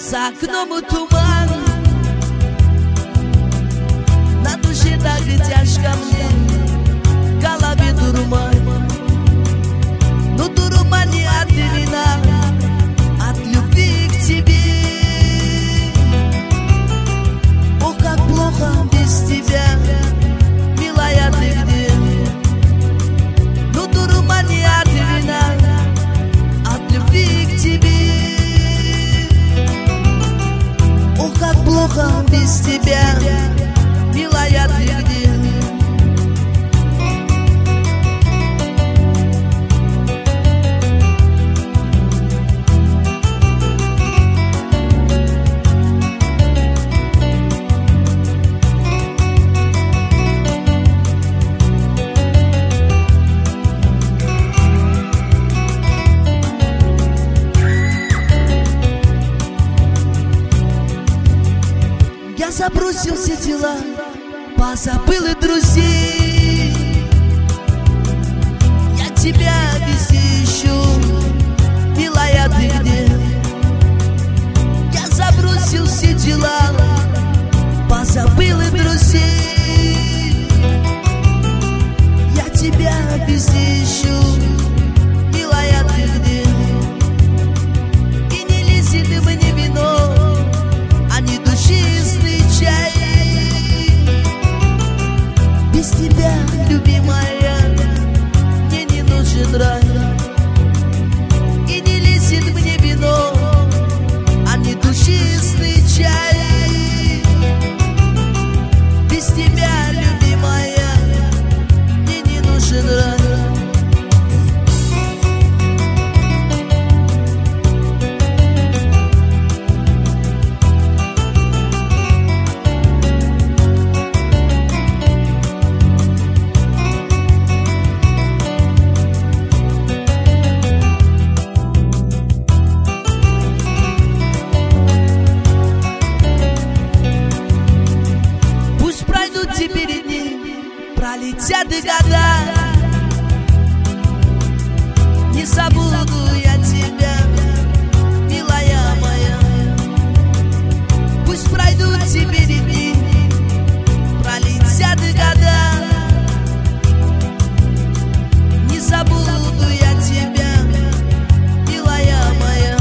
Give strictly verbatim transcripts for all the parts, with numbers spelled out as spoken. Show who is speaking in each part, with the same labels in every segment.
Speaker 1: За окном туман, на душе так и тяжко мне, в голове дурман. Но дурман не от вина, от любви к тебе. Ох, как плохо без тебя, милая, ты где? Но дурман не от вина, от любви к тебе. Ох, как плохо без тебя, милая, ты где? Я забросил все дела, позабыл и друзей. Я тебя везде ищу, милая, ты где? Я забросил все дела, позабыл и друзей. Я тебя везде ищу, милая, ты где? И не лезет мне вино, а не душистый чай. Без тебя, любимая, мне не нужен рай. И не лезет мне вино, а не душистый чай. Без тебя, любимая, мне не нужен рай. Теперь дни, пролетят и года, не забуду я тебя, милая моя. Пусть пройдут теперь дни, пролетят и года, не забуду я тебя, милая моя.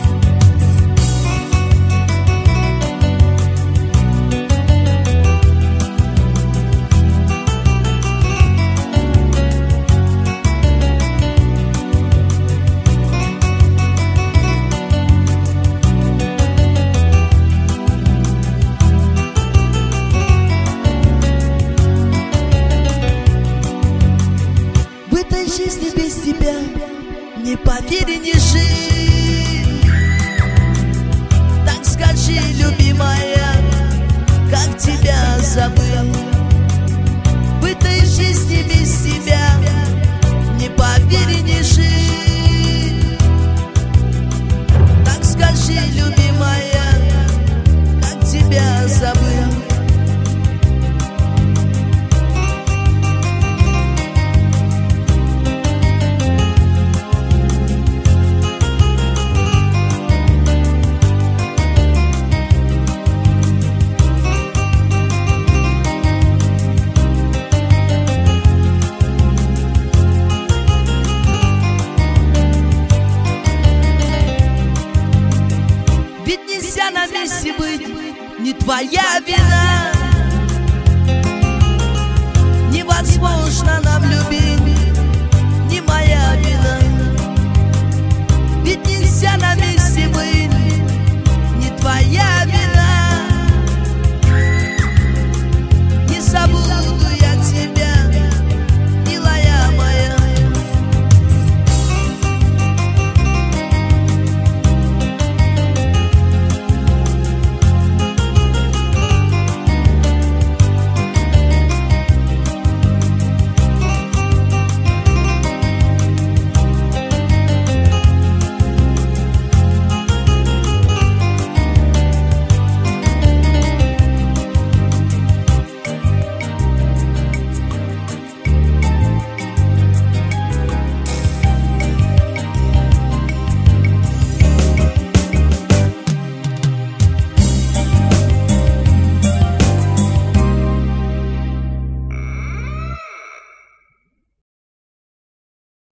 Speaker 1: Жизни без тебя не поверь, не жить. Так скажи, любимая, как тебя забыл. В этой жизни без тебя не поверь, не жить. Так скажи, любимая, как тебя забыл. На месте быть не твоя вина.